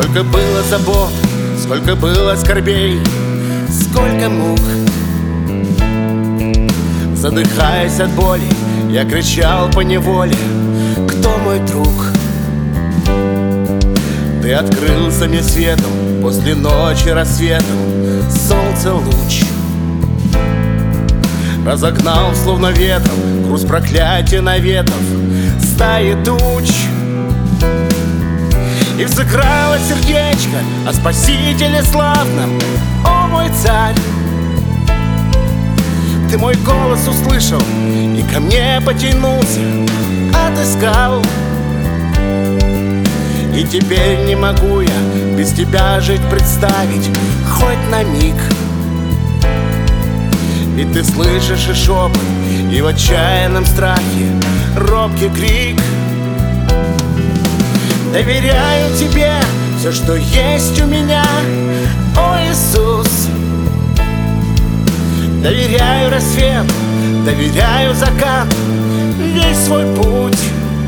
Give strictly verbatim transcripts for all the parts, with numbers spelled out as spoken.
Сколько было забот, сколько было скорбей, сколько мук. Задыхаясь от боли, я кричал поневоле: кто мой друг? Ты открылся мне светом после ночи рассветом, солнце луч разогнал словно ветром груз проклятия наветов стаи туч. И взыграло сердечко о спасителе славном: о мой царь! Ты мой голос услышал и ко мне потянулся, отыскал. И теперь не могу я без тебя жить, представить хоть на миг. И ты слышишь и шепот, и в отчаянном страхе робкий крик. Доверяю тебе все, что есть у меня, о Иисус. Доверяю рассвет, доверяю закат, весь свой путь.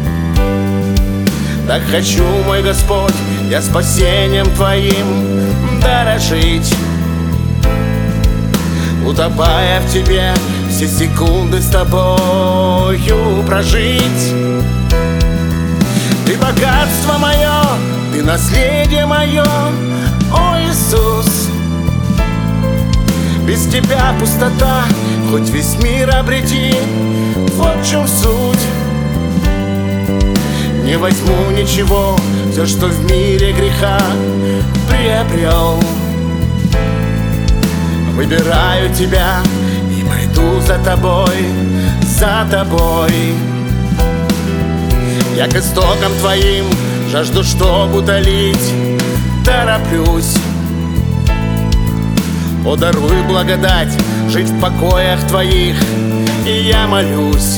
Так хочу, мой Господь, я спасением Твоим дорожить, утопая в Тебе, все секунды с Тобою прожить. Ты богатство мое, Ты наследие мое, о Иисус. Без Тебя пустота, хоть весь мир обрети, вот в чем суть. Не возьму ничего, все, что в мире греха приобрел. Выбираю Тебя и пойду за Тобой, за Тобой. Я к истокам Твоим жажду, чтоб утолить, тороплюсь. О, даруй благодать жить в покоях Твоих, и я молюсь.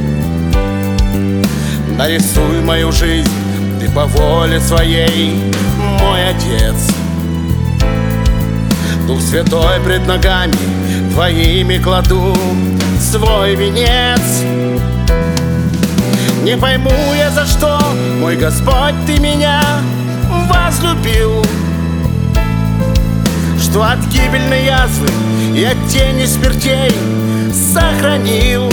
Нарисуй мою жизнь Ты по воле Своей, мой Отец. Дух Святой пред ногами Твоими кладу свой венец. Не пойму я, за что, мой Господь, Ты меня возлюбил, что от гибельной язвы и от тени смертей сохранил.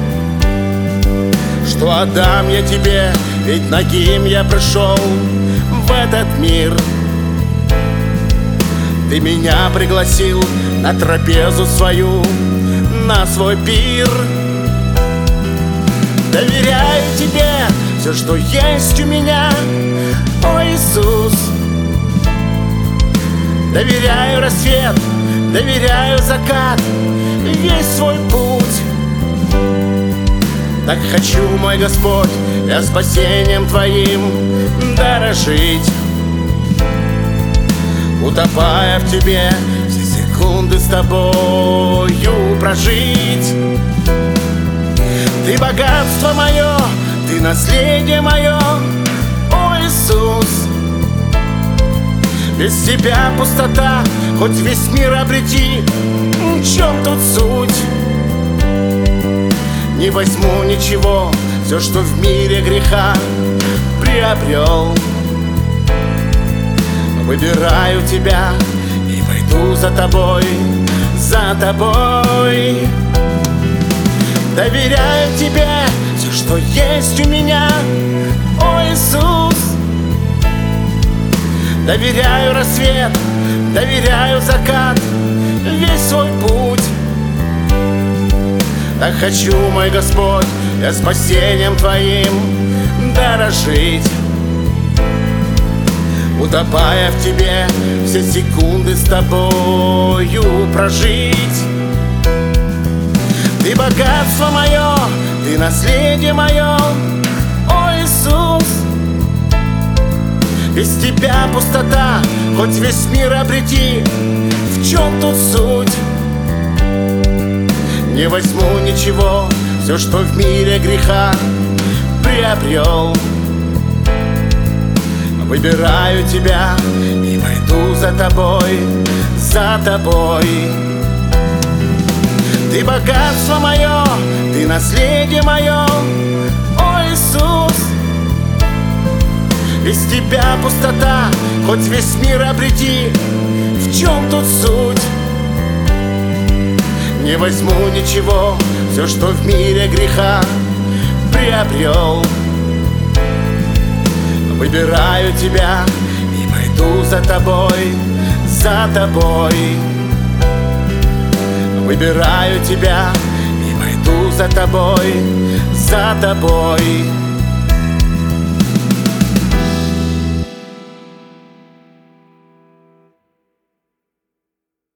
Что отдам я Тебе, ведь нагим я пришел в этот мир. Ты меня пригласил на трапезу свою, на свой пир. Доверяю Тебе все, что есть у меня, о Иисус. Доверяю рассвет, доверяю закат, весь свой путь. Так хочу, мой Господь, я спасением Твоим дорожить, утопая в Тебе, все секунды с Тобою прожить. Ты богатство мое, Ты наследие мое, о Иисус. Без Тебя пустота, хоть весь мир обрети, в чем тут суть? Не возьму ничего, все, что в мире греха приобрел. Выбираю Тебя и пойду за Тобой, за Тобой. Доверяю Тебе все, что есть у меня, о Иисус. Доверяю рассвет, доверяю закат, весь свой путь. Так хочу, мой Господь, я спасением Твоим дорожить, утопая в Тебе, все секунды с Тобою прожить. Ты богатство мое, Ты наследие мое, о Иисус. Без Тебя пустота, хоть весь мир обрети, в чем тут суть? Не возьму ничего, все, что в мире греха приобрел. Выбираю Тебя и пойду за Тобой, за Тобой. Ты богатство мое, Ты наследие мое, о Иисус. без тебя пустота, хоть весь мир обрети. В чем тут суть? Не возьму ничего, все, что в мире греха приобрел. Выбираю тебя и пойду за тобой, за тобой. Выбираю тебя и пойду за тобой, за тобой.